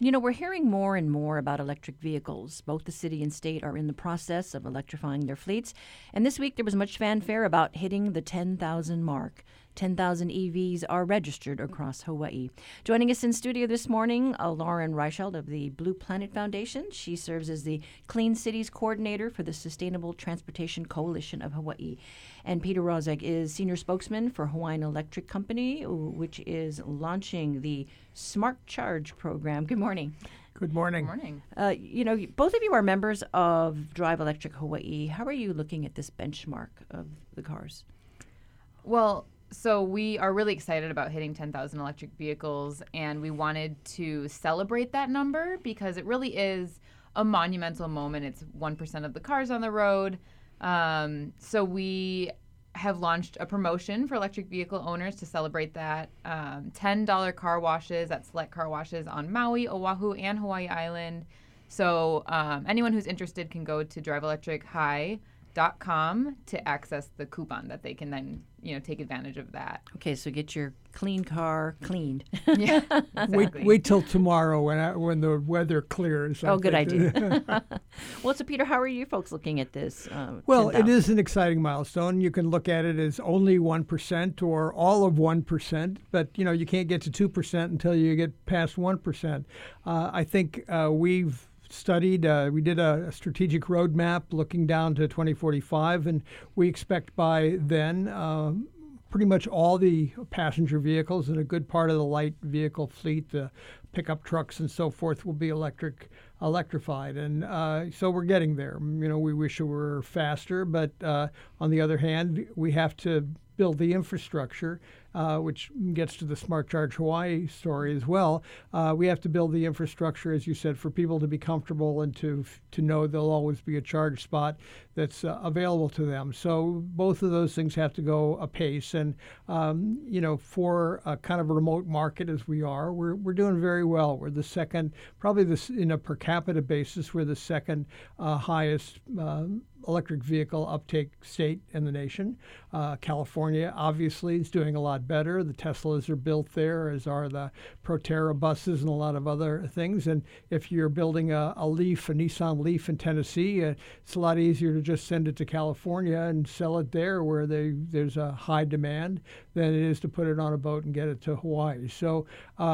You know, we're hearing more and more about electric vehicles. Both the city and state are in the process of electrifying their fleets. And this week there was much fanfare about hitting the 10,000 mark. 10,000 EVs are registered across Hawaii. Joining us in studio this morning, Lauren Reichelt of the Blue Planet Foundation. She serves as the Clean Cities Coordinator for the Sustainable Transportation Coalition of Hawaii. And Peter Rozek is Senior Spokesman for Hawaiian Electric Company, which is launching the Smart Charge program. Good morning. Good morning. Good morning. You know, both of you are members of Drive Electric Hawaii. How are you looking at this benchmark of the cars? Well, so we are really excited about hitting 10,000 electric vehicles, and we wanted to celebrate that number because it really is a monumental moment. It's 1% of the cars on the road. So we have launched a promotion for electric vehicle owners to celebrate that. $10 car washes at select car washes on Maui, Oahu, and Hawaii Island. So anyone who's interested can go to driveelectrichigh.com to access the coupon that they can then, take advantage of that. Okay, so get your clean car cleaned. Yeah, exactly. Wait till tomorrow when the weather clears. Oh, good idea. Well, so Peter, how are you folks looking at this? Well, 10,000? it is an exciting milestone. You can look at it as only 1% or all of 1%, but you can't get to 2% until you get past 1%. I think we've studied, we did a strategic roadmap looking down to 2045, and we expect by then pretty much all the passenger vehicles and a good part of the light vehicle fleet, the pickup trucks and so forth, will be electrified. And so we're getting there. We wish it were faster, but on the other hand, we have to build the infrastructure, which gets to the Smart Charge Hawaii story as well. We have to build the infrastructure, as you said, for people to be comfortable and to know there'll always be a charge spot that's available to them. So both of those things have to go apace. And, for a kind of a remote market as we are, we're doing very well. We're the second, probably in a per capita basis, we're the second highest electric vehicle uptake state in the nation. California, obviously, is doing a lot better. The Teslas are built there, as are the Proterra buses and a lot of other things. And if you're building a Nissan Leaf in Tennessee, it's a lot easier to just send it to California and sell it there where there's a high demand than it is to put it on a boat and get it to Hawaii. So,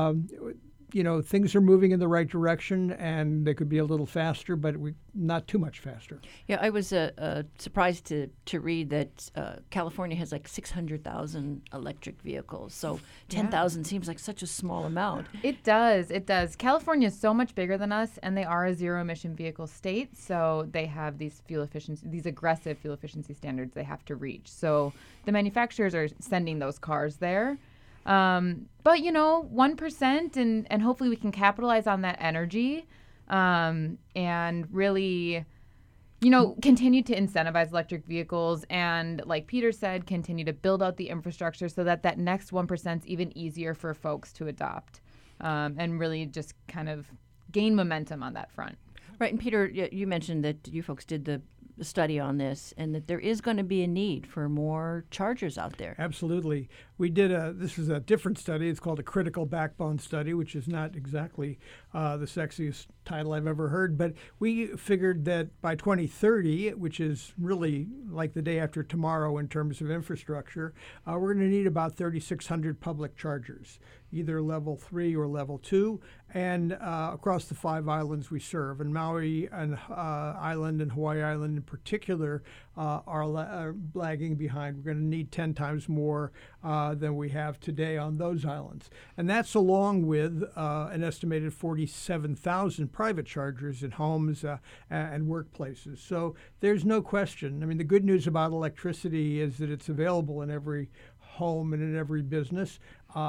things are moving in the right direction, and they could be a little faster, but not too much faster. Yeah, I was surprised to read that California has like 600,000 electric vehicles. So 10,000 seems like such a small amount. It does. California is so much bigger than us, and they are a zero-emission vehicle state, so they have these aggressive fuel efficiency standards they have to reach. So the manufacturers are sending those cars there. But 1%, and hopefully we can capitalize on that energy, and really, continue to incentivize electric vehicles, and like Peter said, continue to build out the infrastructure so that next 1% is even easier for folks to adopt, and really just kind of gain momentum on that front. Right, and Peter, you mentioned that you folks did the study on this, and that there is going to be a need for more chargers out there. Absolutely. We did this is a different study. It's called a critical backbone study, which is not exactly the sexiest title I've ever heard, but we figured that by 2030, which is really like the day after tomorrow in terms of infrastructure, we're going to need about 3,600 public chargers, either level 3 or level 2, and across the 5 islands we serve. And Maui and Island and Hawaii Island in particular are lagging behind. We're going to need 10 times more than we have today on those islands. And that's along with an estimated 47,000 private chargers in homes and workplaces. So there's no question. I mean, the good news about electricity is that it's available in every home and in every business.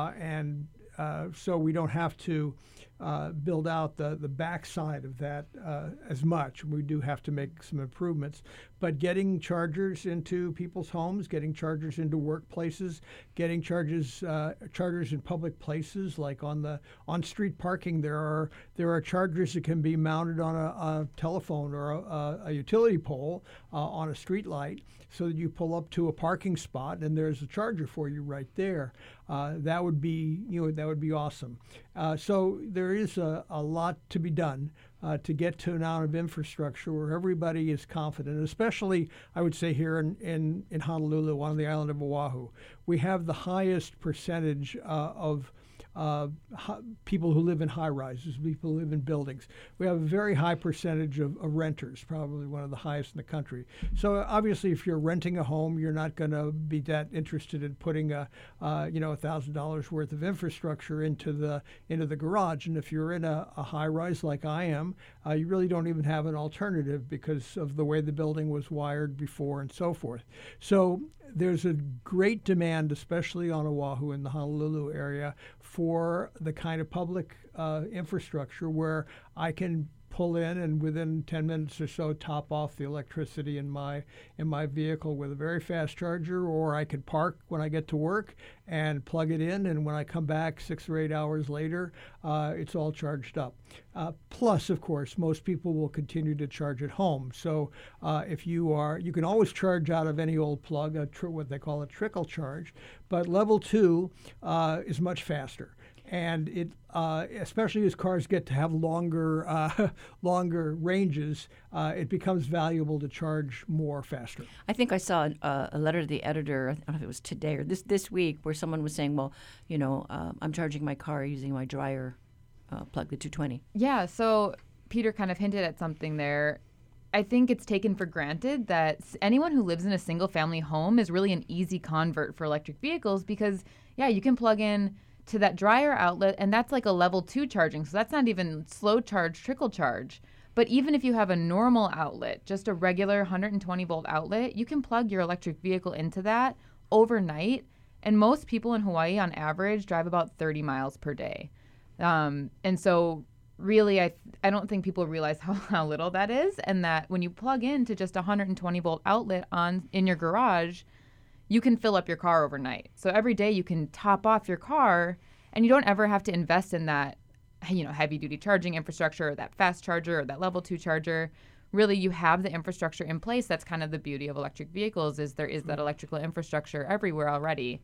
So we don't have to build out the backside of that as much. We do have to make some improvements. But getting chargers into people's homes, getting chargers into workplaces, getting chargers in public places, like on street parking, there are chargers that can be mounted on a telephone or a utility pole on a street light, so that you pull up to a parking spot and there's a charger for you right there. That would be awesome. So there is a lot to be done to get to an amount of infrastructure where everybody is confident, especially, I would say, here in Honolulu, on the island of Oahu. We have the highest percentage of people who live in high rises, people who live in buildings. We have a very high percentage of renters, probably one of the highest in the country. So obviously, if you're renting a home, you're not going to be that interested in putting $1,000 worth of infrastructure into the garage. And if you're in a high rise like I am, you really don't even have an alternative because of the way the building was wired before and so forth. So there's a great demand, especially on Oahu in the Honolulu area, for the kind of public infrastructure where I can pull in and within 10 minutes or so top off the electricity in my vehicle with a very fast charger, or I could park when I get to work and plug it in, and when I come back 6 or 8 hours later, it's all charged up. Plus, of course, most people will continue to charge at home. So if you can always charge out of any old plug, what they call a trickle charge, but level 2 is much faster. And it, especially as cars get to have longer ranges, it becomes valuable to charge more faster. I think I saw a letter to the editor, I don't know if it was today or this week, where someone was saying, well, I'm charging my car using my dryer plug, the 220. Yeah, so Peter kind of hinted at something there. I think it's taken for granted that anyone who lives in a single-family home is really an easy convert for electric vehicles because, yeah, you can plug in to that dryer outlet, and that's like a level 2 charging. So that's not even slow charge, trickle charge. But even if you have a normal outlet, just a regular 120 volt outlet, you can plug your electric vehicle into that overnight. And most people in Hawaii on average drive about 30 miles per day. And so really, I don't think people realize how little that is, and that when you plug into just a 120 volt outlet in your garage, you can fill up your car overnight. So every day you can top off your car, and you don't ever have to invest in that, heavy duty charging infrastructure or that fast charger or that level 2 charger. Really, you have the infrastructure in place. That's kind of the beauty of electric vehicles, is there is that electrical infrastructure everywhere already.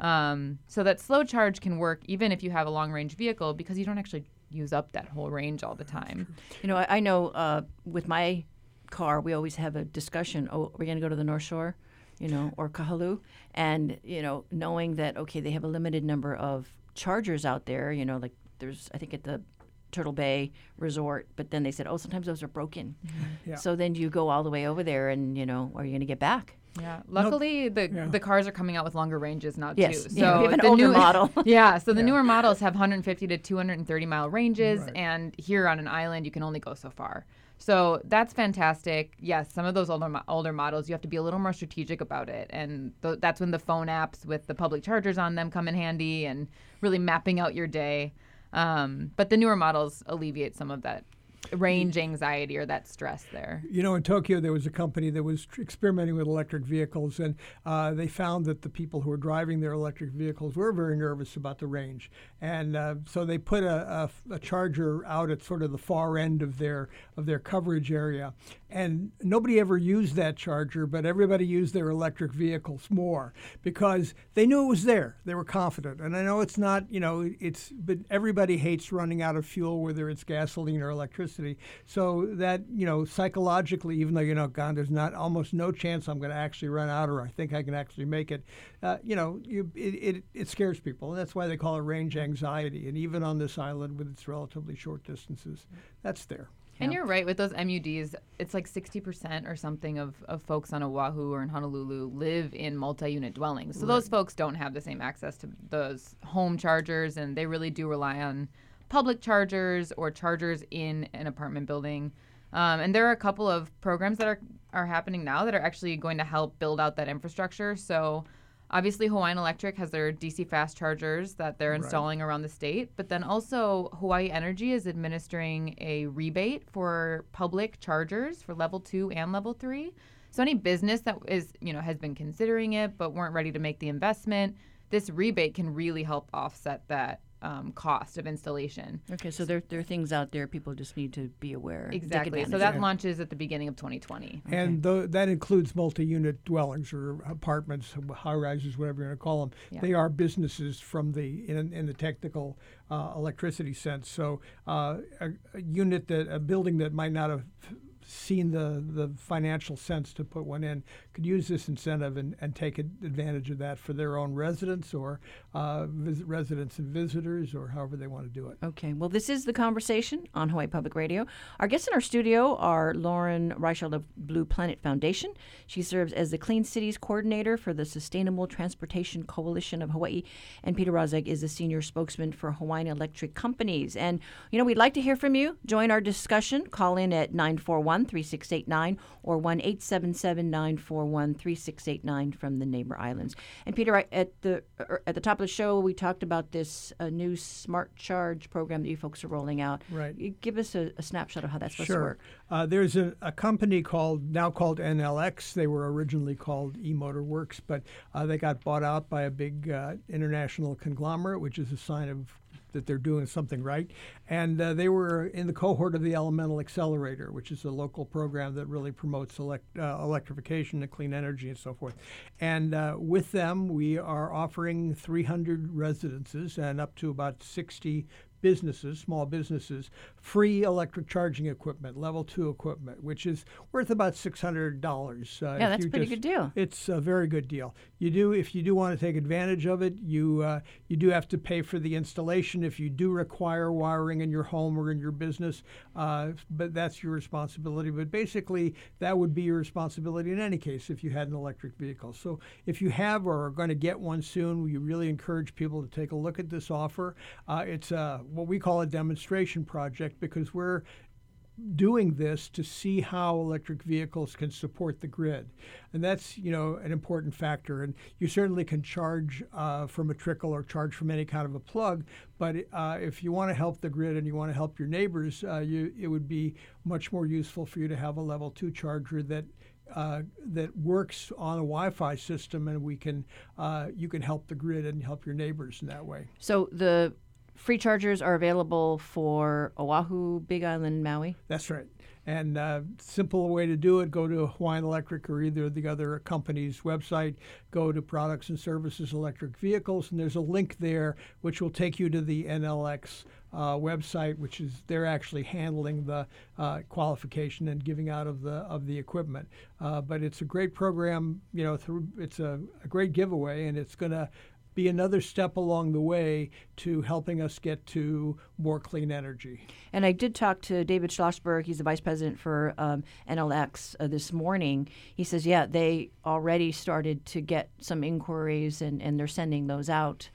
So that slow charge can work even if you have a long range vehicle because you don't actually use up that whole range all the time. I know with my car, we always have a discussion. Oh, we're going to go to the North Shore, or Kahalu, and knowing that they have a limited number of chargers out there. Like there's, I think, at the Turtle Bay Resort, but then they said, sometimes those are broken. Mm-hmm. Yeah. So then you go all the way over there, and are you going to get back? Yeah. Luckily, the cars are coming out with longer ranges now, yes. too. So yeah, we have an older model. Yeah. So the newer models have 150 to 230 mile ranges, right. And here on an island, you can only go so far. So that's fantastic. Yes, some of those older models, you have to be a little more strategic about it. And that's when the phone apps with the public chargers on them come in handy and really mapping out your day. But the newer models alleviate some of that range anxiety or that stress there. In Tokyo, there was a company that was experimenting with electric vehicles, and they found that the people who were driving their electric vehicles were very nervous about the range. And so they put a charger out at sort of the far end of their coverage area. And nobody ever used that charger, but everybody used their electric vehicles more because they knew it was there. They were confident. And I know it's not, but everybody hates running out of fuel, whether it's gasoline or electricity. So that, psychologically, even though, God, there's almost no chance I'm going to actually run out, or I think I can actually make it, it scares people. And that's why they call it range anxiety. And even on this island with its relatively short distances, that's there. And you're right, with those MUDs, it's like 60% or something of folks on Oahu or in Honolulu live in multi-unit dwellings. So those folks don't have the same access to those home chargers, and they really do rely on public chargers or chargers in an apartment building. And there are a couple of programs that are happening now that are actually going to help build out that infrastructure. So obviously, Hawaiian Electric has their DC fast chargers that they're installing around the state. But then also Hawaii Energy is administering a rebate for public chargers for level 2 and level 3. So any business that is, has been considering it but weren't ready to make the investment, this rebate can really help offset that cost of installation. Okay, so there are things out there people just need to be aware. Take Exactly. advantage So of. that launches at the beginning of 2020. And that includes multi-unit dwellings or apartments, high-rises, whatever you want to call them. Yeah. They are businesses from in the technical electricity sense. So a building that might not have seen the financial sense to put one in could use this incentive and take advantage of that for their own residents or residents and visitors or however they want to do it. Okay, well, this is The Conversation on Hawaii Public Radio. Our guests in our studio are Lauren Reichelt of Blue Planet Foundation. She serves as the Clean Cities Coordinator for the Sustainable Transportation Coalition of Hawaii. And Peter Rozek is the Senior Spokesman for Hawaiian Electric Companies. And, we'd like to hear from you. Join our discussion. Call in at 941-3689 or 1-877-941-3689 from the neighbor islands. And Peter, at the top of the show, we talked about this new Smart Charge program that you folks are rolling out. Right. Give us a snapshot of how that's supposed to Sure. work. There's a company now called NLX. They were originally called eMotorWorks, but they got bought out by a big international conglomerate, which is a sign of that they're doing something right. And they were in the cohort of the Elemental Accelerator, which is a local program that really promotes electrification and clean energy and so forth. And with them, we are offering 300 residences and up to about 60 businesses, small businesses, free electric charging equipment, level 2 equipment, which is worth about $600. Yeah, that's a pretty good deal. It's a very good deal. If you do want to take advantage of it, you do have to pay for the installation if you do require wiring in your home or in your business, but that's your responsibility. But basically, that would be your responsibility in any case if you had an electric vehicle. So if you have or are going to get one soon, we really encourage people to take a look at this offer. It's what we call a demonstration project because we're doing this to see how electric vehicles can support the grid. And that's, an important factor. And you certainly can charge from a trickle or charge from any kind of a plug. But if you want to help the grid and you want to help your neighbors, it would be much more useful for you to have a level 2 charger that works on a Wi-Fi system, and you can help the grid and help your neighbors in that way. So the free chargers are available for Oahu, Big Island, Maui? That's right. And simple way to do it, go to Hawaiian Electric or either of the other company's website, go to Products and Services Electric Vehicles, and there's a link there which will take you to the NLX website, which is they're actually handling the qualification and giving out of the equipment. But it's a great program, it's a great giveaway, and it's going to be another step along the way to helping us get to more clean energy. And I did talk to David Schlossberg. He's the vice president for NLX this morning. He says, they already started to get some inquiries and they're sending those out.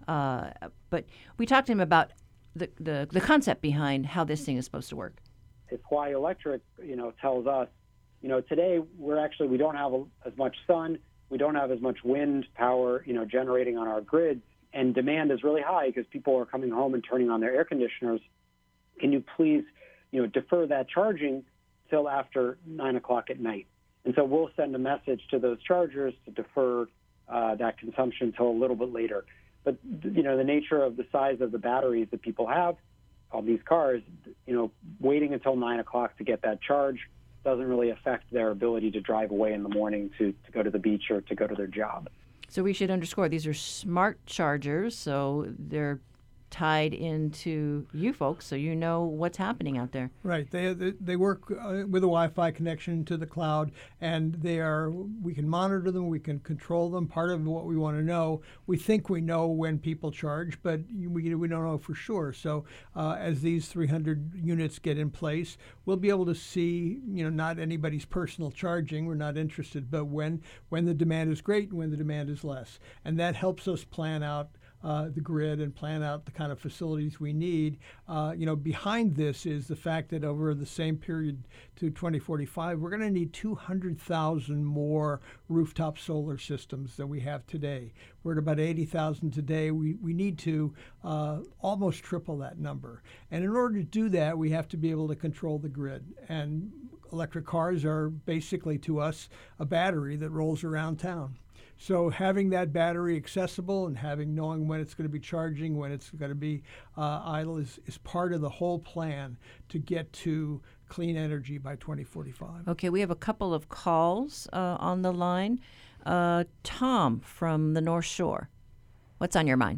But we talked to him about the concept behind how this thing is supposed to work. If Hawaii Electric, tells us, today we don't have as much sun. We don't have as much wind power, generating on our grid, and demand is really high because people are coming home and turning on their air conditioners. Can you please, defer that charging till after 9 o'clock at night? And so we'll send a message to those chargers to defer that consumption till a little bit later. But, the nature of the size of the batteries that people have on these cars, waiting until 9 o'clock to get that charge doesn't really affect their ability to drive away in the morning to go to the beach or to go to their job. So we should underscore these are smart chargers, so they're tied into you folks, so you know what's happening out there. Right. They work with a Wi-Fi connection to the cloud, and we can monitor them, we can control them. Part of what we want to know, we think we know when people charge, but we don't know for sure. So as these 300 units get in place, we'll be able to see, not anybody's personal charging. We're not interested, but when the demand is great and when the demand is less, and that helps us plan out the grid and plan out the kind of facilities we need. Behind this is the fact that over the same period to 2045, we're going to need 200,000 more rooftop solar systems than we have today. We're at about 80,000 today. We need to almost triple that number. And in order to do that, we have to be able to control the grid. And electric cars are basically, to us, a battery that rolls around town. So having that battery accessible and knowing when it's going to be charging, when it's going to be idle is part of the whole plan to get to clean energy by 2045. Okay, we have a couple of calls on the line. Tom from the North Shore. What's on your mind?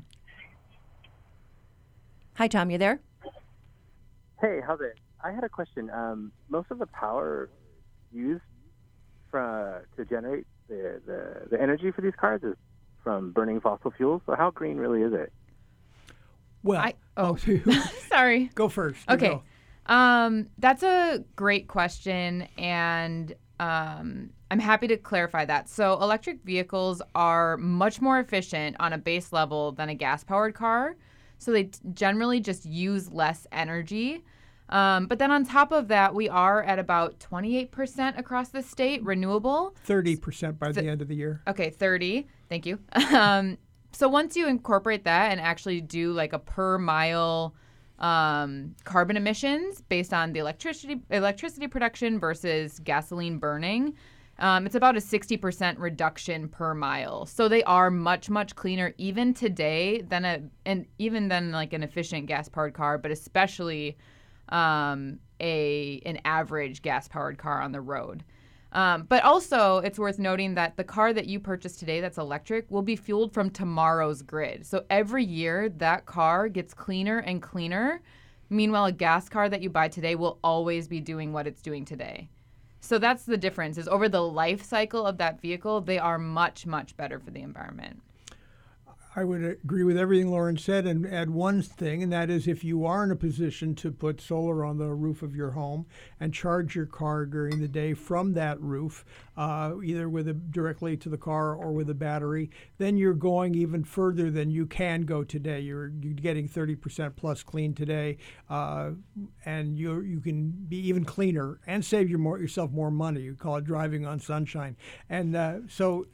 Hi, Tom, you there? Hey, how's it? I had a question. Most of the power used to generate the energy for these cars is from burning fossil fuels. So how green really is it? Well, sorry. Go first. Okay. That's a great question, and I'm happy to clarify that. So electric vehicles are much more efficient on a base level than a gas-powered car. So they generally just use less energy. But then on top of that, we are at about 28% across the state renewable. 30% by the end of the year. Okay, 30. Thank you. So once you incorporate that and actually do like a per mile carbon emissions based on the electricity production versus gasoline burning, it's about a 60% reduction per mile. So they are much, much cleaner even today than an efficient gas-powered car, but especially an average gas-powered car on the road. But also, it's worth noting that the car that you purchase today that's electric will be fueled from tomorrow's grid. So every year, that car gets cleaner and cleaner. Meanwhile, a gas car that you buy today will always be doing what it's doing today. So that's the difference, is over the life cycle of that vehicle, they are much, much better for the environment. I would agree with everything Lauren said and add one thing, and that is if you are in a position to put solar on the roof of your home and charge your car during the day from that roof, either directly to the car or with a battery, then you're going even further than you can go today. You're getting 30% plus clean today, and you can be even cleaner and save yourself more money. You call it driving on sunshine, and so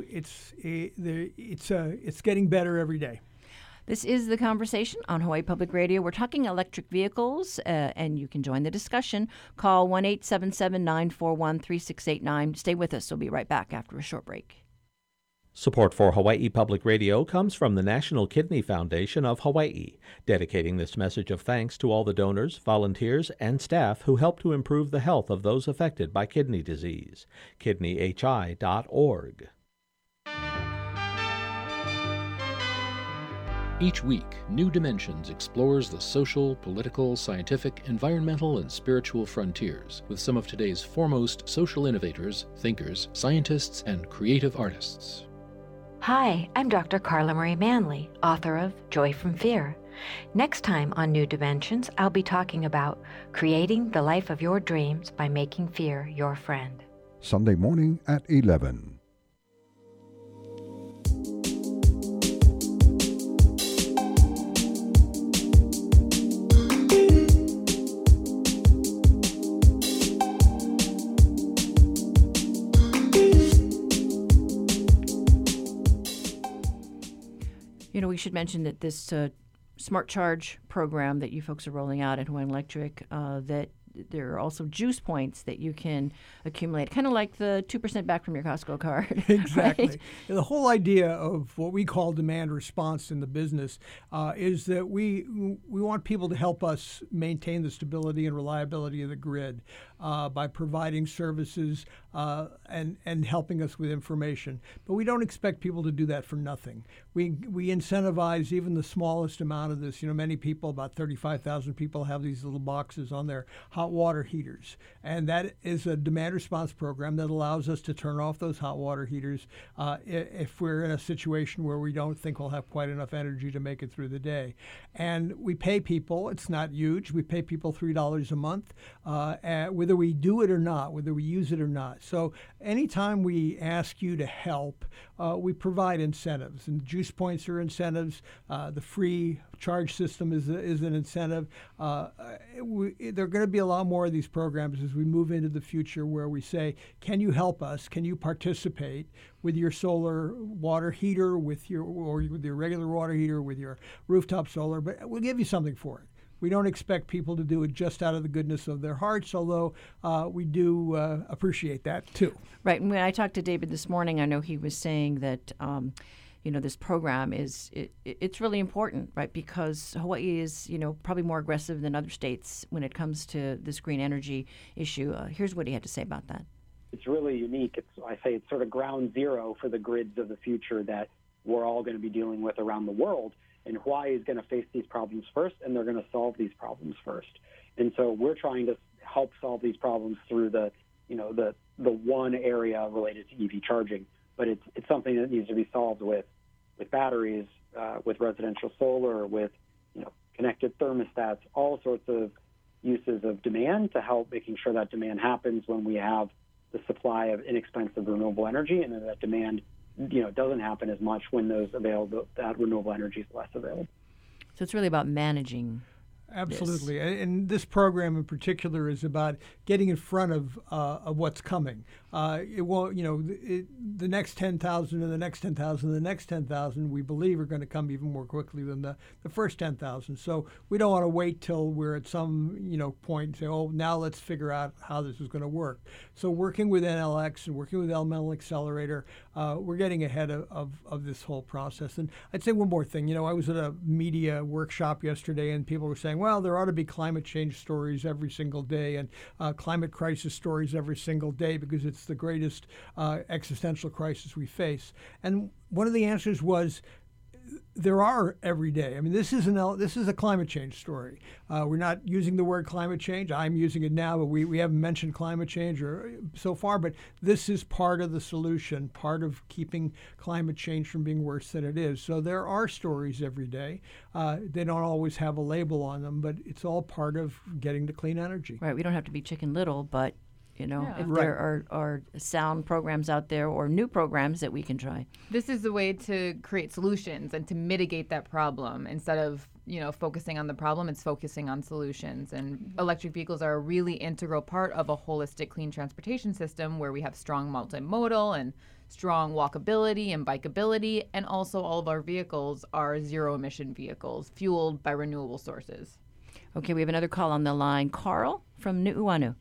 it's getting better every day. This is The Conversation on Hawaii Public Radio. We're talking electric vehicles, and you can join the discussion. Call 1-877-941-3689. Stay with us. We'll be right back after a short break. Support for Hawaii Public Radio comes from the National Kidney Foundation of Hawaii, dedicating this message of thanks to all the donors, volunteers, and staff who help to improve the health of those affected by kidney disease. KidneyHI.org. Each week, New Dimensions explores the social, political, scientific, environmental, and spiritual frontiers with some of today's foremost social innovators, thinkers, scientists, and creative artists. Hi, I'm Dr. Carla Marie Manley, author of Joy from Fear. Next time on New Dimensions, I'll be talking about creating the life of your dreams by making fear your friend. Sunday morning at 11. You know, we should mention that this Smart Charge program that you folks are rolling out at Hawaiian Electric, that there are also juice points that you can accumulate, kind of like the 2% back from your Costco card. Exactly. Right? The whole idea of what we call demand response in the business is that we want people to help us maintain the stability and reliability of the grid by providing services and helping us with information. But we don't expect people to do that for nothing. We incentivize even the smallest amount of this. You know, many people, about 35,000 people, have these little boxes on their hot water heaters. And that is a demand response program that allows us to turn off those hot water heaters if we're in a situation where we don't think we'll have quite enough energy to make it through the day. And we pay people, it's not huge, we pay people $3 a month, whether we do it or not, whether we use it or not. So anytime we ask you to help, we provide incentives. And juice points are incentives. The free charge system is an incentive. There are going to be a lot more of these programs as we move into the future where we say, can you help us? Can you participate with your solar water heater, with your regular water heater, with your rooftop solar? But we'll give you something for it. We don't expect people to do it just out of the goodness of their hearts, although we do appreciate that too. Right. And when I talked to David this morning, I know he was saying that this program it's really important, right? Because Hawaii is, probably more aggressive than other states when it comes to this green energy issue. Here's what he had to say about that. It's really unique. It's sort of ground zero for the grids of the future that we're all going to be dealing with around the world. And Hawaii is going to face these problems first, and they're going to solve these problems first. And so we're trying to help solve these problems through the one area related to EV charging. But it's something that needs to be solved with batteries, with residential solar, with connected thermostats, all sorts of uses of demand to help making sure that demand happens when we have the supply of inexpensive renewable energy, and that demand doesn't happen as much when that renewable energy is less available. So it's really about managing. Absolutely, and this program in particular is about getting in front of what's coming. It won't, the next 10,000 and the next 10,000 and the next 10,000 we believe are going to come even more quickly than the first 10,000. So we don't want to wait till we're at some point and say, oh, now let's figure out how this is going to work. So working with NLX and working with Elemental Accelerator, we're getting ahead of this whole process. And I'd say one more thing. I was at a media workshop yesterday, and people were saying, well, there ought to be climate change stories every single day and climate crisis stories every single day because it's the greatest existential crisis we face. And one of the answers was, there are every day. I mean, this is a climate change story. We're not using the word climate change. I'm using it now, but we haven't mentioned climate change so far. But this is part of the solution, part of keeping climate change from being worse than it is. So there are stories every day. They don't always have a label on them, but it's all part of getting to clean energy. Right. We don't have to be Chicken Little, but if Right. there are sound programs out there or new programs that we can try. This is the way to create solutions and to mitigate that problem. Instead of, focusing on the problem, it's focusing on solutions. And electric vehicles are a really integral part of a holistic clean transportation system where we have strong multimodal and strong walkability and bikeability. And also all of our vehicles are zero-emission vehicles fueled by renewable sources. Okay, we have another call on the line. Carl from Nu'uanu.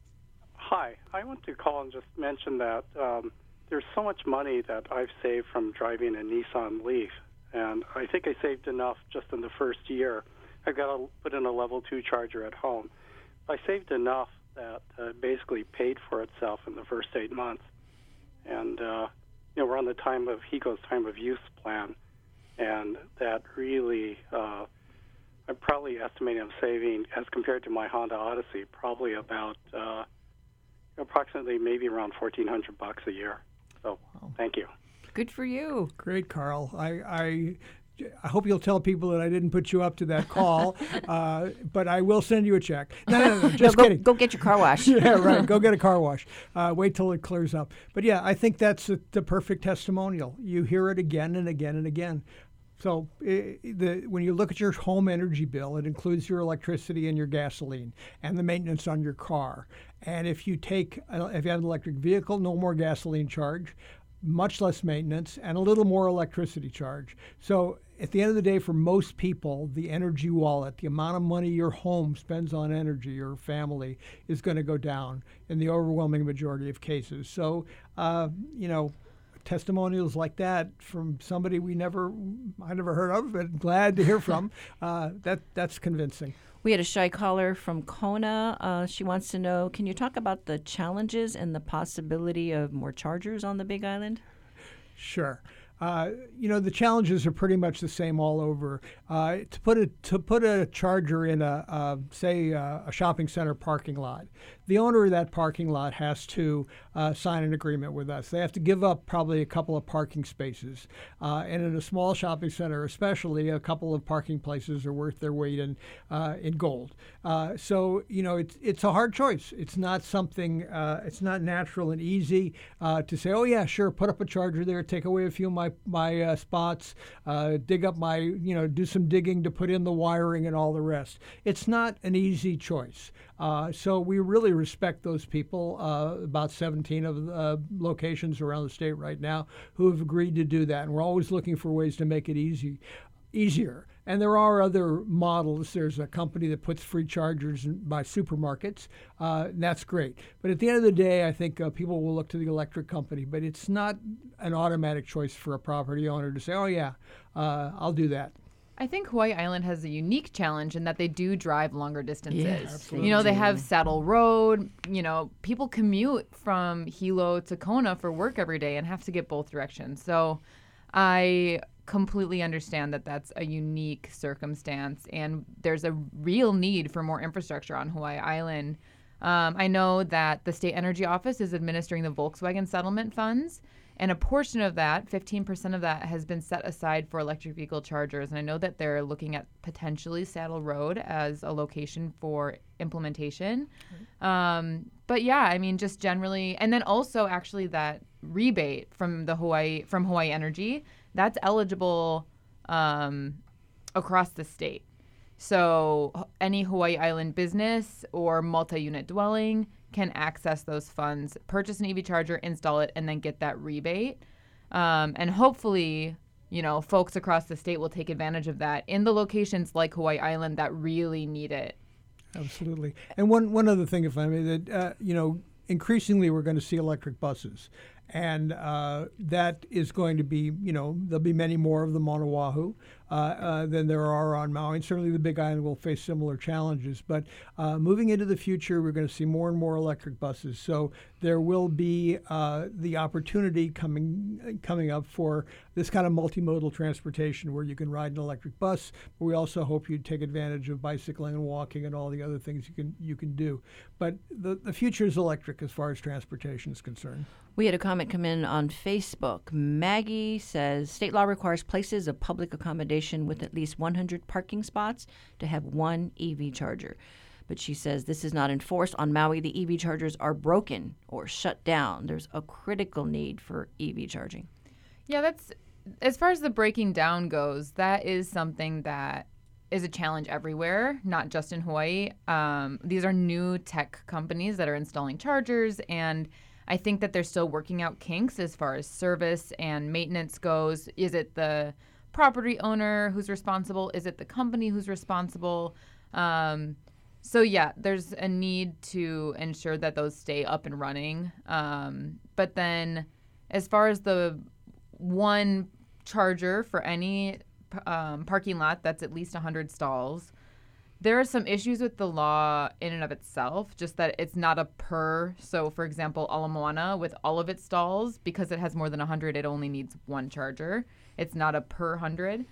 Hi, I want to call and just mention that there's so much money that I've saved from driving a Nissan Leaf, and I think I saved enough just in the first year. I've got to put in a level 2 charger at home. I saved enough that basically paid for itself in the first 8 months. And, we're on the HECO's time of use plan, and that really, I'm probably estimating I'm saving, as compared to my Honda Odyssey, probably about approximately maybe around $1,400 a year. So, thank you. Good for you. Great, Carl. I hope you'll tell people that I didn't put you up to that call, but I will send you a check. No, just kidding. Go get your car wash. Yeah, right. Go get a car wash. Wait till it clears up. But yeah, I think that's the perfect testimonial. You hear it again and again and again. So when you look at your home energy bill, it includes your electricity and your gasoline and the maintenance on your car. And if you have an electric vehicle, no more gasoline charge, much less maintenance, and a little more electricity charge. So at the end of the day, for most people, the energy wallet, the amount of money your home spends on energy, your family, is going to go down in the overwhelming majority of cases. So, testimonials like that from somebody I never heard of, but glad to hear from, that's convincing. We had a shy caller from Kona. She wants to know, can you talk about the challenges and the possibility of more chargers on the Big Island? Sure. The challenges are pretty much the same all over. To put a charger in a shopping center parking lot, the owner of that parking lot has to sign an agreement with us. They have to give up probably a couple of parking spaces, and in a small shopping center, especially, a couple of parking places are worth their weight in gold. So it's a hard choice. It's not something. It's not natural and easy to say, oh yeah, sure, put up a charger there, take away a few of my spots, dig up do some digging to put in the wiring and all the rest. It's not an easy choice. So we really respect those people, about 17 of the locations around the state right now, who have agreed to do that. And we're always looking for ways to make it easier. And there are other models. There's a company that puts free chargers by supermarkets. And that's great. But at the end of the day, I think people will look to the electric company. But it's not an automatic choice for a property owner to say, oh, yeah, I'll do that. I think Hawaii Island has a unique challenge in that they do drive longer distances. Yes, absolutely. They have Saddle Road. People commute from Hilo to Kona for work every day and have to get both directions. So I completely understand that that's a unique circumstance, and there's a real need for more infrastructure on Hawaii Island. I know that the State Energy Office is administering the Volkswagen settlement funds, and a portion of that, 15% of that, has been set aside for electric vehicle chargers. And I know that they're looking at potentially Saddle Road as a location for implementation. But yeah, just generally, and then also actually that rebate from Hawaii Energy, that's eligible across the state. So any Hawaii Island business or multi-unit dwelling can access those funds, purchase an EV charger, install it, and then get that rebate. And hopefully, folks across the state will take advantage of that in the locations like Hawaii Island that really need it. Absolutely. And one other thing, if I may, that, increasingly we're going to see electric buses. And that is going to be, there'll be many more of them on Oahu than there are on Maui. And certainly the Big Island will face similar challenges. But moving into the future, we're going to see more and more electric buses. So there will be the opportunity coming up for this kind of multimodal transportation where you can ride an electric bus. But we also hope you take advantage of bicycling and walking and all the other things you can do. But the future is electric as far as transportation is concerned. We had a comment come in on Facebook. Maggie says, state law requires places of public accommodation with at least 100 parking spots to have one EV charger. But she says this is not enforced. On Maui, the EV chargers are broken or shut down. There's a critical need for EV charging. Yeah, that's, as far as the breaking down goes, that is something that is a challenge everywhere, not just in Hawaii. These are new tech companies that are installing chargers, and I think that they're still working out kinks as far as service and maintenance goes. Is it the property owner who's responsible? Is it the company who's responsible? So yeah, there's a need to ensure that those stay up and running. But then as far as the one charger for any parking lot that's at least 100 stalls, there are some issues with the law in and of itself, just that it's not a per. So, for example, Ala Moana, with all of its stalls, because it has more than 100, it only needs one charger. It's not a per 100.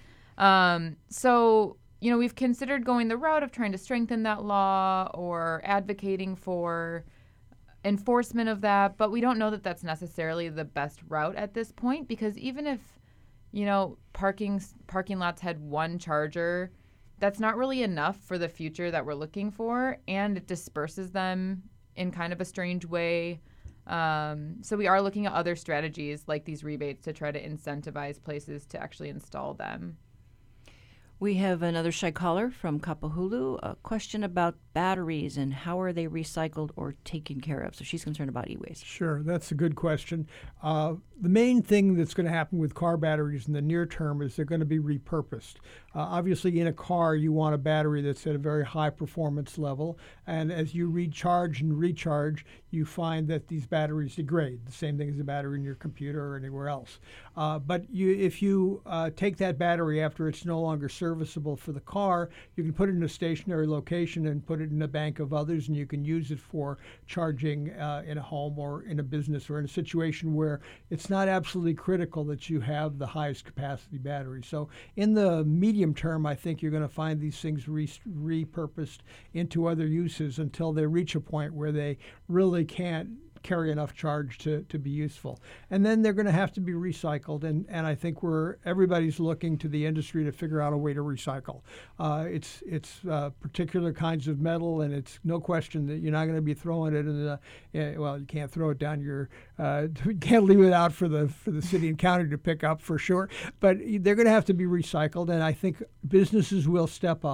So, we've considered going the route of trying to strengthen that law or advocating for enforcement of that, but we don't know that that's necessarily the best route at this point, because even if, parking lots had one charger, that's not really enough for the future that we're looking for, and it disperses them in kind of a strange way. So we are looking at other strategies like these rebates to try to incentivize places to actually install them. We have another shy caller from Kapahulu, a question about batteries and how are they recycled or taken care of. So she's concerned about e-waste. Sure, that's a good question. The main thing that's going to happen with car batteries in the near term is they're going to be repurposed. Obviously, in a car, you want a battery that's at a very high performance level. And as you recharge and recharge, you find that these batteries degrade. The same thing as a battery in your computer or anywhere else. But if you take that battery after it's no longer serviceable for the car, you can put it in a stationary location and put it in a bank of others, and you can use it for charging in a home or in a business or in a situation where it's not absolutely critical that you have the highest capacity battery. So in the medium term, I think you're going to find these things repurposed into other uses until they reach a point where they really can't carry enough charge to be useful. And then they're going to have to be recycled. And I think everybody's looking to the industry to figure out a way to recycle. It's particular kinds of metal, and it's no question that you're not going to be throwing it in you can't throw it down you can't leave it out for the city and county to pick up for sure. But they're going to have to be recycled, and I think businesses will step up.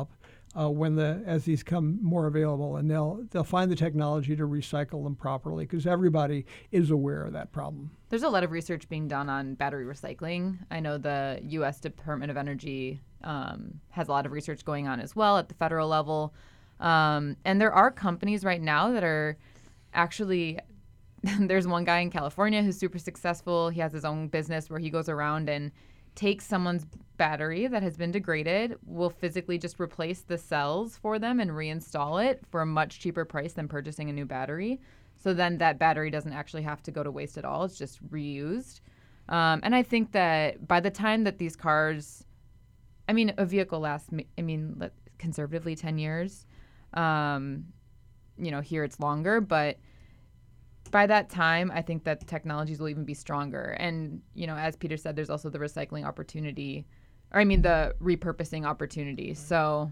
as these come more available, and they'll find the technology to recycle them properly, because everybody is aware of that problem. There's a lot of research being done on battery recycling. I know the U.S. Department of Energy has a lot of research going on as well at the federal level. And there are companies right now that are actually, there's one guy in California who's super successful. He has his own business where he goes around and takes someone's battery that has been degraded, will physically just replace the cells for them and reinstall it for a much cheaper price than purchasing a new battery. So then that battery doesn't actually have to go to waste at all. It's just reused. And I think that by the time that these cars, a vehicle lasts, conservatively 10 years. Here it's longer, but by that time, I think that the technologies will even be stronger. And, as Peter said, there's also the recycling opportunity, the repurposing opportunity. So,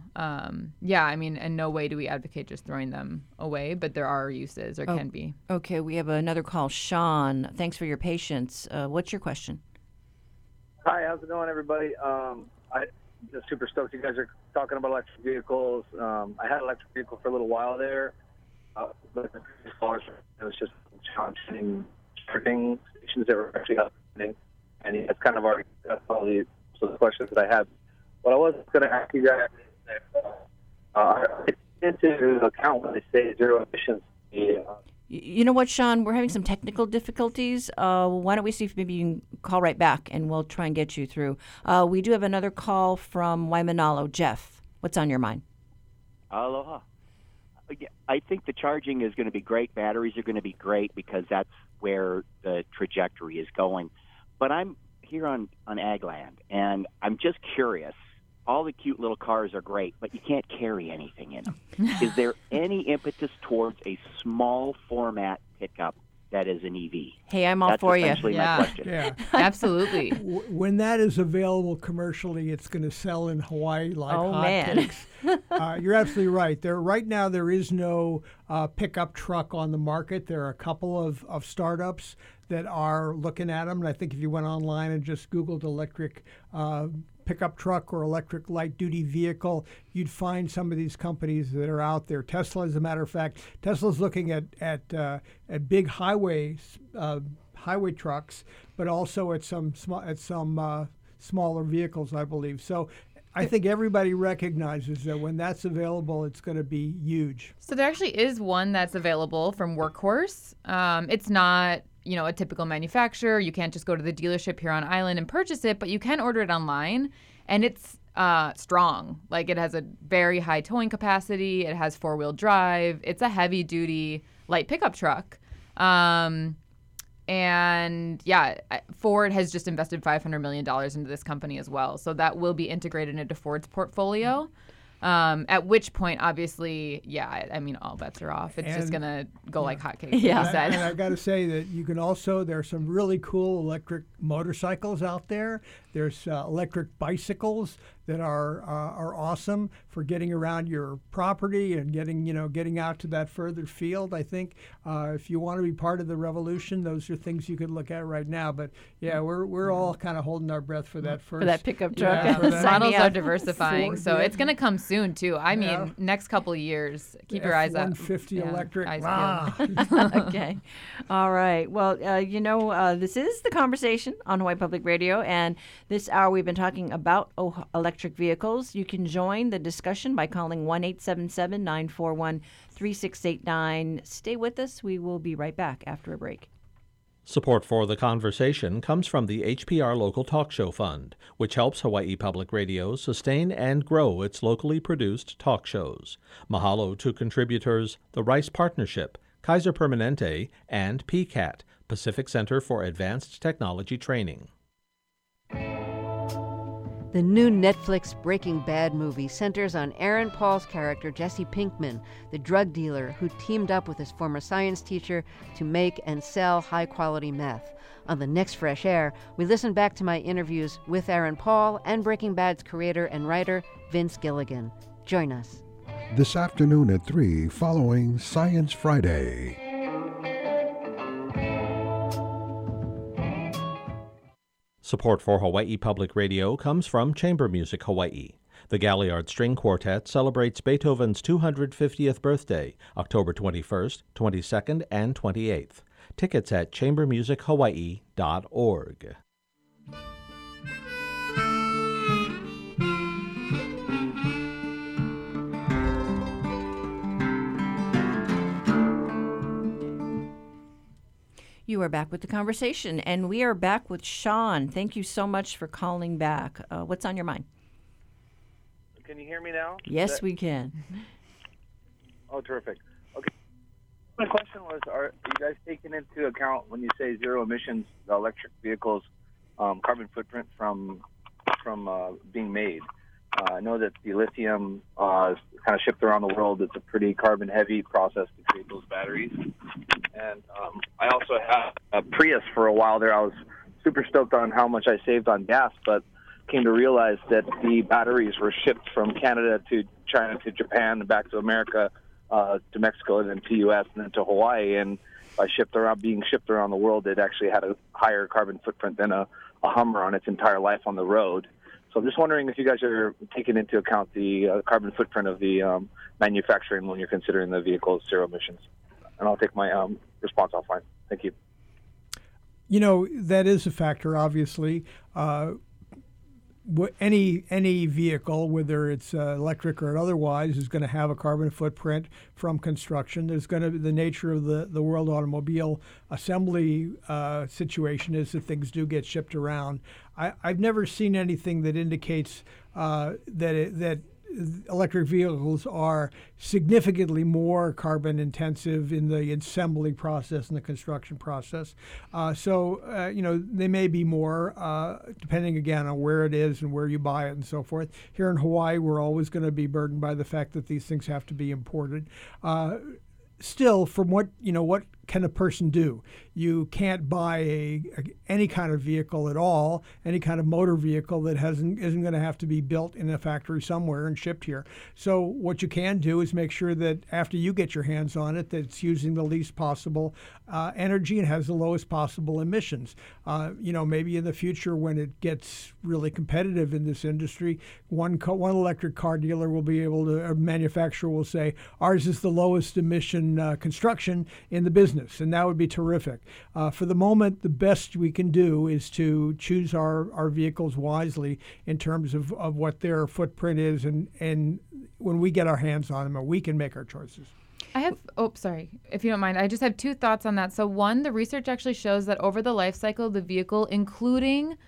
in no way do we advocate just throwing them away, but there are uses, or can be. Okay, we have another call. Sean, thanks for your patience. What's your question? Hi, how's it going, everybody? I'm just super stoked you guys are talking about electric vehicles. I had an electric vehicle for a little while there. But it was just challenging charging stations that were actually happening. And that's kind of already, that's all the questions that I had. What I was going to ask you guys is, into account when they say zero emissions. You know what, Sean? We're having some technical difficulties. Why don't we see if maybe you can call right back, and we'll try and get you through. We do have another call from Waimanalo. Jeff, what's on your mind? Aloha. I think the charging is going to be great. Batteries are going to be great because that's where the trajectory is going. But I'm here on ag land, and I'm just curious. All the cute little cars are great, but you can't carry anything in them. Is there any impetus towards a small format pickup that is an EV? Hey, I'm all for you. That's essentially my question. Yeah, absolutely. When that is available commercially, it's going to sell in Hawaii like hotcakes. You're absolutely right. Right now, there is no pickup truck on the market. There are a couple of startups that are looking at them. And I think if you went online and just Googled electric pickup truck or electric light-duty vehicle, you'd find some of these companies that are out there. Tesla, as a matter of fact, Tesla's looking at big highway trucks, but also at some smaller vehicles, I believe. So I think everybody recognizes that when that's available, it's going to be huge. So there actually is one that's available from Workhorse. It's not a typical manufacturer. You can't just go to the dealership here on island and purchase it, but you can order it online, and it's strong. Like, it has a very high towing capacity. It has 4-wheel drive. It's a heavy-duty light pickup truck. And Ford has just invested $500 million into this company as well. So that will be integrated into Ford's portfolio. At which point, obviously, all bets are off. It's just going to go like hotcakes. Yeah. And I got to say that you can also, there's some really cool electric motorcycles out there. There's electric bicycles that are awesome for getting around your property and getting out to that further field. I think if you want to be part of the revolution, those are things you could look at right now. But we're all kind of holding our breath for that first. For that pickup truck. Models are diversifying, so it's going to come soon too. Next couple of years. Keep your eyes up. F-150 electric. Okay. All right. Well, this is The Conversation on Hawaii Public Radio, and this hour we've been talking about electric vehicles. You can join the discussion by calling 1-877-941-3689. Stay with us. We will be right back after a break. Support for The Conversation comes from the HPR Local Talk Show Fund, which helps Hawaii Public Radio sustain and grow its locally produced talk shows. Mahalo to contributors the Rice Partnership, Kaiser Permanente, and PCAT, Pacific Center for Advanced Technology Training. The new Netflix Breaking Bad movie centers on Aaron Paul's character, Jesse Pinkman, the drug dealer who teamed up with his former science teacher to make and sell high-quality meth. On the next Fresh Air, we listen back to my interviews with Aaron Paul and Breaking Bad's creator and writer, Vince Gilligan. Join us. This afternoon at 3, following Science Friday. Support for Hawaii Public Radio comes from Chamber Music Hawaii. The Galliard String Quartet celebrates Beethoven's 250th birthday, October 21st, 22nd, and 28th. Tickets at chambermusichawaii.org. You are back with the conversation, and we are back with Sean. Thank you so much for calling back. What's on your mind? Can you hear me now? Yes, we can. Oh, terrific. Okay. My question was, are you guys taking into account when you say zero emissions, the electric vehicles' carbon footprint from being made? I know that the lithium is kind of shipped around the world. It's a pretty carbon-heavy process to create those batteries. And I also had a Prius for a while there. I was super stoked on how much I saved on gas, but came to realize that the batteries were shipped from Canada to China to Japan and back to America, to Mexico, and then to U.S. and then to Hawaii. And by being shipped around the world, it actually had a higher carbon footprint than a Hummer on its entire life on the road. So I'm just wondering if you guys are taking into account the carbon footprint of the manufacturing when you're considering the vehicle's zero emissions. And I'll take my response offline. Thank you. You know, that is a factor, obviously. Any vehicle, whether it's electric or otherwise, is going to have a carbon footprint from construction. There's going to be the nature of the world automobile assembly situation is that things do get shipped around. I've never seen anything that indicates that electric vehicles are significantly more carbon intensive in the assembly process and the construction process. They may be more, depending again on where it is and where you buy it and so forth. Here in Hawaii, we're always going to be burdened by the fact that these things have to be imported. Still, from what can a person do? You can't buy any kind of vehicle at all, any kind of motor vehicle that isn't going to have to be built in a factory somewhere and shipped here. So what you can do is make sure that after you get your hands on it, that it's using the least possible energy and has the lowest possible emissions. Maybe in the future when it gets really competitive in this industry, one electric car dealer will be able to, a manufacturer will say, ours is the lowest emission construction in the business. And that would be terrific. For the moment, the best we can do is to choose our vehicles wisely in terms of what their footprint is. And when we get our hands on them, we can make our choices. If you don't mind, I just have two thoughts on that. So one, the research actually shows that over the life cycle of the vehicle, including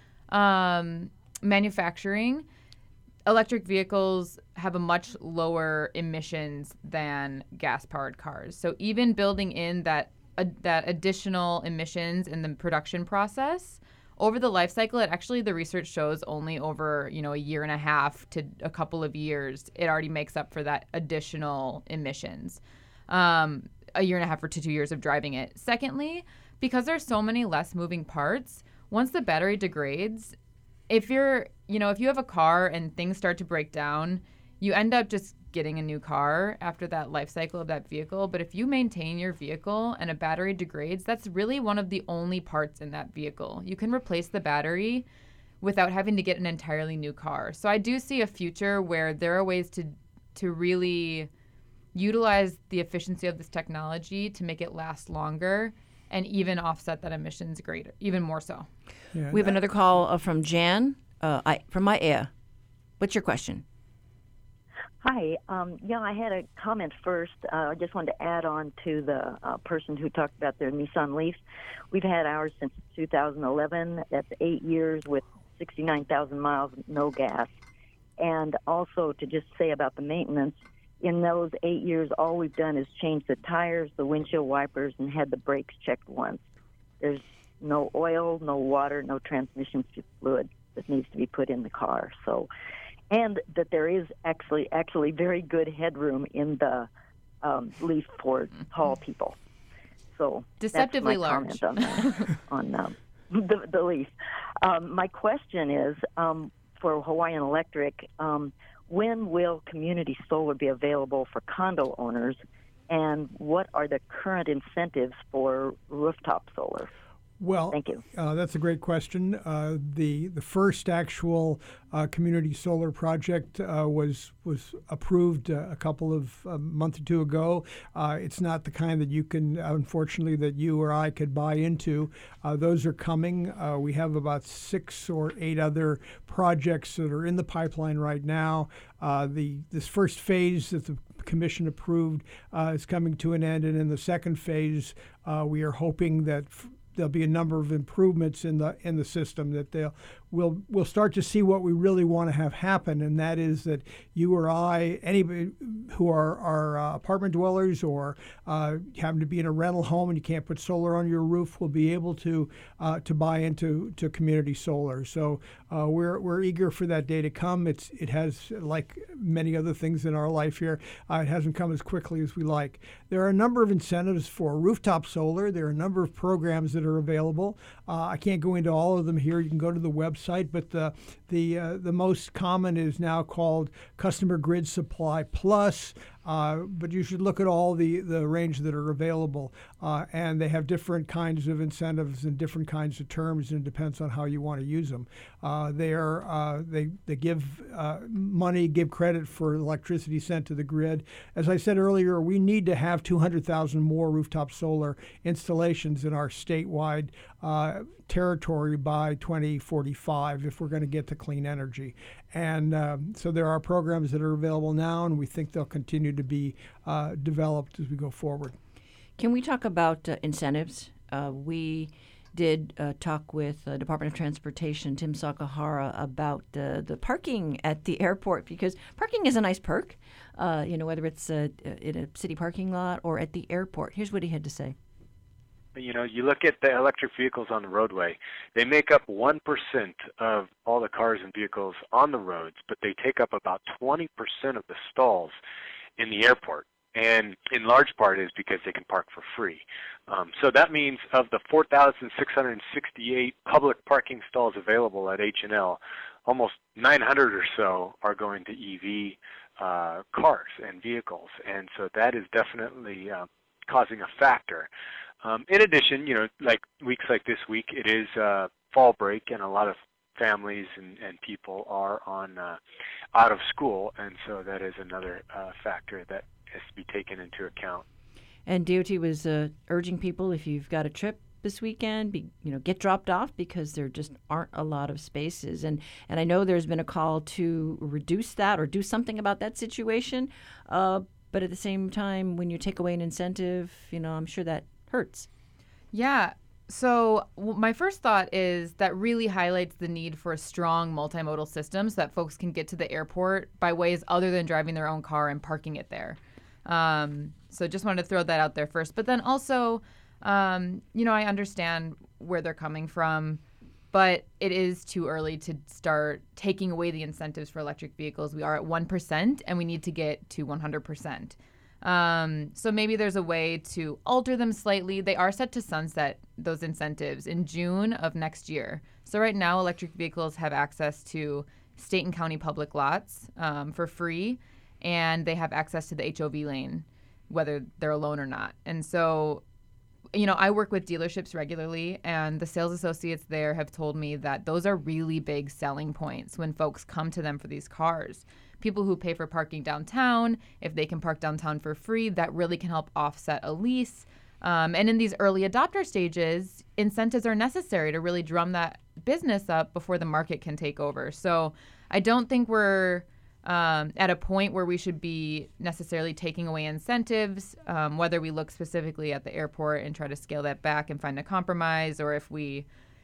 manufacturing, electric vehicles have a much lower emissions than gas-powered cars. So even building in that additional emissions in the production process, over the life cycle, the research shows only over a year and a half to a couple of years, it already makes up for that additional emissions. A year and a half or to 2 years of driving it. Secondly, because there's so many less moving parts, once the battery degrades, if you have a car and things start to break down, you end up just getting a new car after that life cycle of that vehicle. But if you maintain your vehicle and a battery degrades, that's really one of the only parts in that vehicle. You can replace the battery without having to get an entirely new car. So I do see a future where there are ways to really utilize the efficiency of this technology to make it last longer and even offset that emissions greater, even more so. Yeah, we have another call from Jan from Ma'ea. What's your question? Hi. I had a comment first. I just wanted to add on to the person who talked about their Nissan Leaf. We've had ours since 2011. That's 8 years with 69,000 miles, no gas. And also to just say about the maintenance, in those 8 years, all we've done is change the tires, the windshield wipers, and had the brakes checked once. There's no oil, no water, no transmission fluid that needs to be put in the car. And that there is actually very good headroom in the Leaf for tall people. So deceptively that's my large comment on the Leaf. My question is for Hawaiian Electric. When will community solar be available for condo owners, and what are the current incentives for rooftop solar? Well, Thank you. That's a great question. The first actual community solar project was approved a couple of month or two ago. It's not the kind that you can, unfortunately, that you or I could buy into. Those are coming. We have about 6 or 8 other projects that are in the pipeline right now. This first phase that the Commission approved is coming to an end, and in the second phase, we are hoping that there'll be a number of improvements in the system that we'll start to see what we really want to have happen, and that is that you or I, anybody who are apartment dwellers or happen to be in a rental home and you can't put solar on your roof, will be able to buy into community solar. So we're eager for that day to come. It has, like many other things in our life here, it hasn't come as quickly as we like. There are a number of incentives for rooftop solar. There are a number of programs that are available. I can't go into all of them here. You can go to the website, but the most common is now called Customer Grid Supply Plus. But you should look at all the range that are available, and they have different kinds of incentives and different kinds of terms, and it depends on how you want to use them. They give money, give credit for electricity sent to the grid. As I said earlier, we need to have 200,000 more rooftop solar installations in our statewide territory by 2045 if we're going to get to clean energy. And so there are programs that are available now, and we think they'll continue to be developed as we go forward. Can we talk about incentives? We did talk with Department of Transportation, Tim Sakahara, about the parking at the airport, because parking is a nice perk, whether it's in a city parking lot or at the airport. Here's what he had to say. You look at the electric vehicles on the roadway, they make up 1% of all the cars and vehicles on the roads, but they take up about 20% of the stalls in the airport. And in large part is because they can park for free. So that means of the 4,668 public parking stalls available at H&L, almost 900 or so are going to EV cars and vehicles. And so that is definitely causing a factor. In addition, like weeks like this week, it is fall break, and a lot of families and people are on out of school, and so that is another factor that has to be taken into account. And DOT was urging people, if you've got a trip this weekend, get dropped off, because there just aren't a lot of spaces. And I know there's been a call to reduce that or do something about that situation. But at the same time, when you take away an incentive, I'm sure that hurts. Yeah. So my first thought is that really highlights the need for a strong multimodal system so that folks can get to the airport by ways other than driving their own car and parking it there. So just wanted to throw that out there first. But then also, I understand where they're coming from, but it is too early to start taking away the incentives for electric vehicles. We are at 1%, and we need to get to 100%. So maybe there's a way to alter them slightly. They are set to sunset, those incentives, in June of next year. So right now, electric vehicles have access to state and county public lots for free, and they have access to the HOV lane, whether they're alone or not. And so, I work with dealerships regularly, and the sales associates there have told me that those are really big selling points when folks come to them for these cars. People who pay for parking downtown, if they can park downtown for free, that really can help offset a lease. And in these early adopter stages, incentives are necessary to really drum that business up before the market can take over. So I don't think we're at a point where we should be necessarily taking away incentives, whether we look specifically at the airport and try to scale that back and find a compromise, or if we,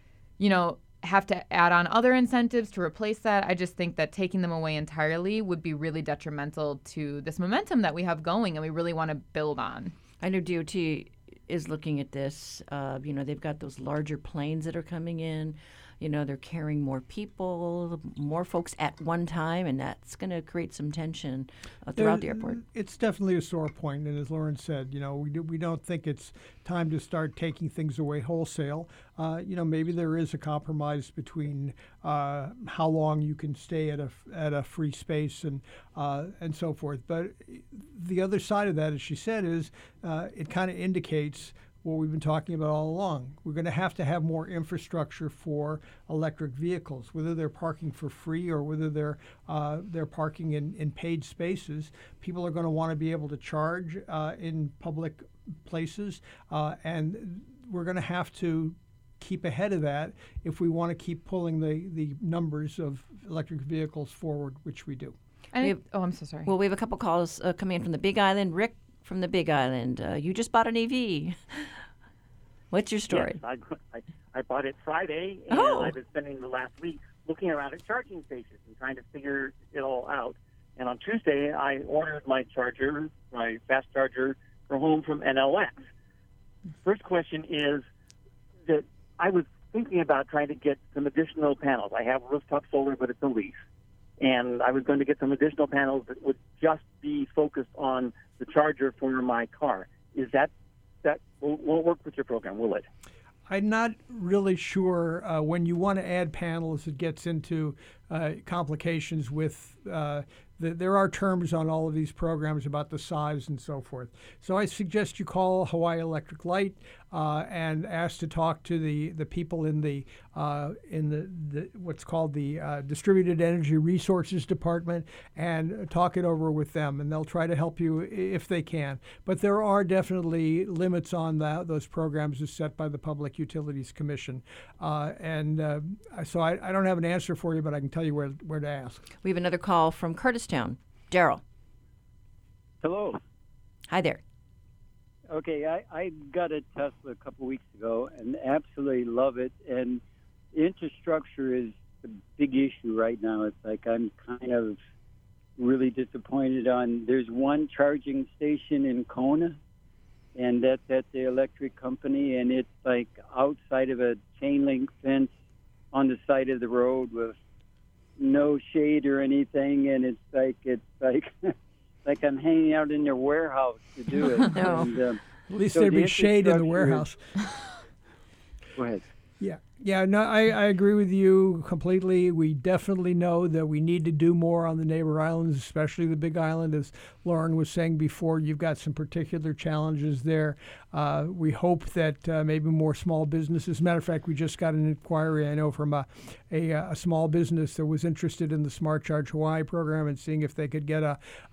have to add on other incentives to replace that. I just think that taking them away entirely would be really detrimental to this momentum that we have going and we really want to build on. I know DOT is looking at this. They've got those larger planes that are coming in. They're carrying more people, more folks at one time, and that's going to create some tension throughout the airport. It's definitely a sore point, and as Lauren said, we don't think it's time to start taking things away wholesale. Maybe there is a compromise between how long you can stay at a free space and so forth. But the other side of that, as she said, is it kind of indicates what we've been talking about all along. We're going to have more infrastructure for electric vehicles, whether they're parking for free or whether they're parking in paid spaces. People are going to want to be able to charge in public places, and we're going to have to keep ahead of that if we want to keep pulling the numbers of electric vehicles forward, which we do. I'm so sorry. Well, we have a couple calls coming in from the Big Island. Rick from the Big Island, you just bought an EV. What's your story? Yes, I bought it Friday, and I've been spending the last week looking around at charging stations and trying to figure it all out. And on Tuesday, I ordered my charger, my fast charger, for home from NLX. First question is that I was thinking about trying to get some additional panels. I have rooftop solar, but it's a lease. And I was going to get some additional panels that would just be focused on the charger for my car. Is that won't work with your program, will it? I'm not really sure. When you want to add panels, it gets into complications with there are terms on all of these programs about the size and so forth. So I suggest you call Hawaii Electric Light and ask to talk to the people in the what's called the Distributed Energy Resources Department and talk it over with them, and they'll try to help you if they can. But there are definitely limits on those programs as set by the Public Utilities Commission, so I don't have an answer for you, but I can tell you where to ask. We have another call from Curtistown. Daryl. Hello. Hi there. Okay, I got a Tesla a couple weeks ago and absolutely love it. And infrastructure is a big issue right now. It's like I'm kind of really disappointed there's one charging station in Kona, and that's at the electric company, and it's like outside of a chain link fence on the side of the road with no shade or anything, and it's like like I'm hanging out in their warehouse to do it. No. And, at least there'd be shade in the warehouse. Go ahead. Yeah, no, I agree with you completely. We definitely know that we need to do more on the neighbor islands, especially the Big Island. As Lauren was saying before, you've got some particular challenges there. We hope that maybe more small businesses. As a matter of fact, we just got an inquiry, I know, from a small business that was interested in the Smart Charge Hawaii program and seeing if they could get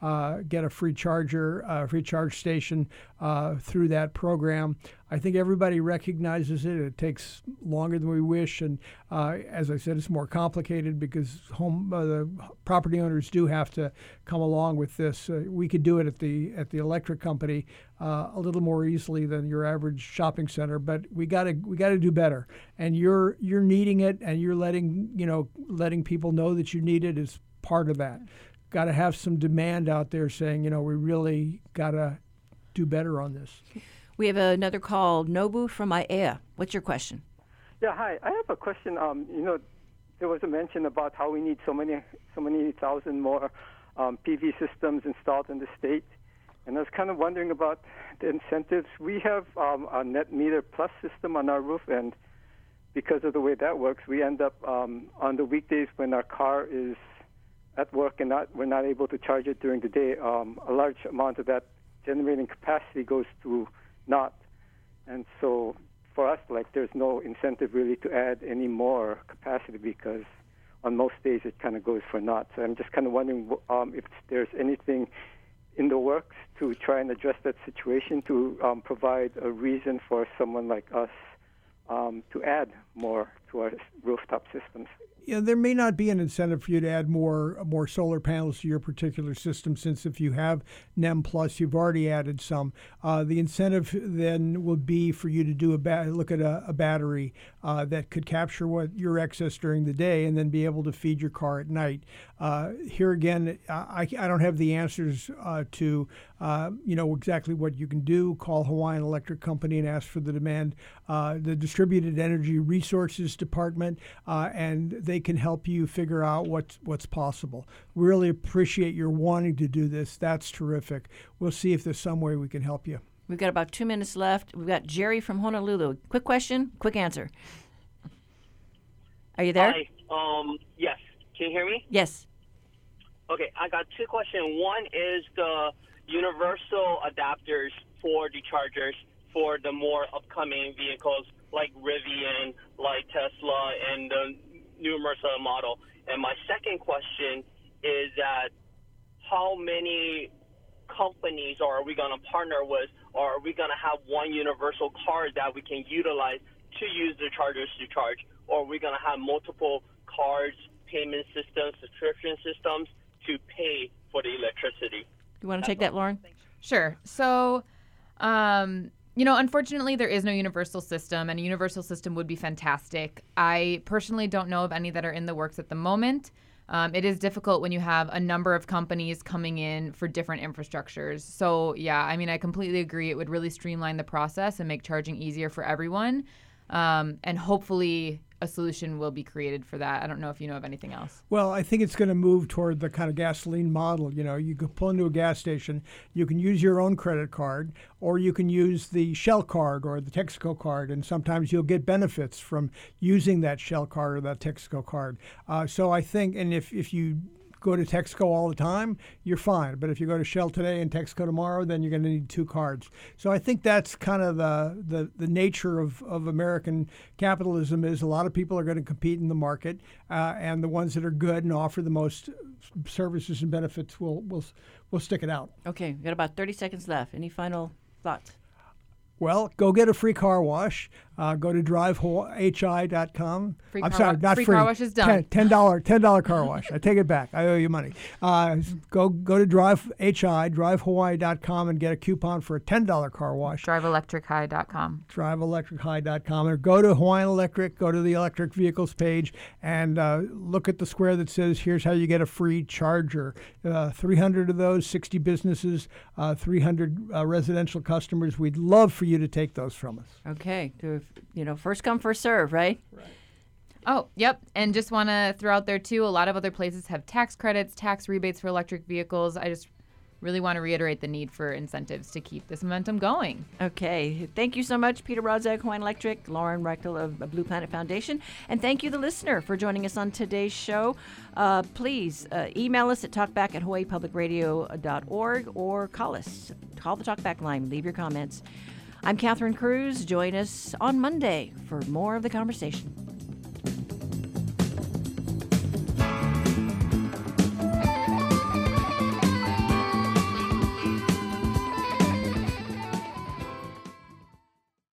a free charge station through that program. I think everybody recognizes it. It takes longer than we wish, and as I said, it's more complicated because the property owners do have to come along with this. We could do it at the electric company a little more easily than your average shopping center, but we got to do better. And you're needing it, and you're letting people know that you need it is part of that. Got to have some demand out there saying, we really got to do better on this. We have another call, Nobu from Aiea. What's your question? Yeah, hi. I have a question. There was a mention about how we need so many thousand more PV systems installed in the state, and I was kind of wondering about the incentives. We have a net meter plus system on our roof, and because of the way that works, we end up on the weekdays when our car is at work and we're not able to charge it during the day. A large amount of that generating capacity goes to not. And so for us, there's no incentive really to add any more capacity because on most days it kind of goes for naught. So I'm just kind of wondering if there's anything in the works to try and address that situation to provide a reason for someone like us to add more to our rooftop systems. There may not be an incentive for you to add more solar panels to your particular system, since if you have NEM Plus, you've already added some. The incentive then will be for you to do look at a battery that could capture what your excess during the day and then be able to feed your car at night. Here again, I don't have the answers to exactly what you can do. Call Hawaiian Electric Company and ask for the demand. The Distributed Energy Resources Department, and they can help you figure out what's possible. We really appreciate your wanting to do this. That's terrific. We'll see if there's some way we can help you. We've got about 2 minutes left. We've got Jerry from Honolulu. Quick question, quick answer. Are you there? Hi. Yes. Can you hear me? Yes. Okay, I got two questions. One is the universal adapters for the chargers for the more upcoming vehicles like Rivian, like Tesla, and the numerous model. And my second question is that how many companies are we going to partner with, or are we going to have one universal card that we can utilize to use the chargers to charge, or are we going to have multiple cards, payment systems, subscription systems to pay for the electricity? You want to take that, Lauren? Sure. So, unfortunately, there is no universal system, and a universal system would be fantastic. I personally don't know of any that are in the works at the moment. It is difficult when you have a number of companies coming in for different infrastructures. So, yeah, I completely agree. It would really streamline the process and make charging easier for everyone. And hopefully a solution will be created for that. I don't know if you know of anything else. Well, I think it's going to move toward the kind of gasoline model. You can pull into a gas station, you can use your own credit card, or you can use the Shell card or the Texaco card, and sometimes you'll get benefits from using that Shell card or that Texaco card. So I think, and if you go to Texaco all the time, you're fine. But if you go to Shell today and Texaco tomorrow, then you're going to need two cards. So I think that's kind of the nature of American capitalism is a lot of people are going to compete in the market, and the ones that are good and offer the most services and benefits will stick it out. Okay, we've got about 30 seconds left. Any final thoughts? Well, go get a free car wash. Go to drivehi.com. Free I'm car sorry, wa- not free free. car wash is done. $10 car wash. I take it back. I owe you money. Go to drivehawaii.com and get a coupon for a $10 car wash. DriveElectricHigh.com. DriveElectricHigh.com, or go to Hawaiian Electric. Go to the electric vehicles page and look at the square that says, "Here's how you get a free charger." 300 of those, 60 businesses, 300 residential customers. We'd love for you to take those from us. Okay. First come, first serve, right? Right. Oh, yep. And just want to throw out there, too, a lot of other places have tax credits, tax rebates for electric vehicles. I just really want to reiterate the need for incentives to keep this momentum going. Okay. Thank you so much, Peter Brodzak, Hawaiian Electric, Lauren Rechtel of Blue Planet Foundation. And thank you, the listener, for joining us on today's show. Please email us at talkback@hawaiipublicradio.org or call us. Call the Talkback line. Leave your comments. I'm Catherine Cruz. Join us on Monday for more of the conversation.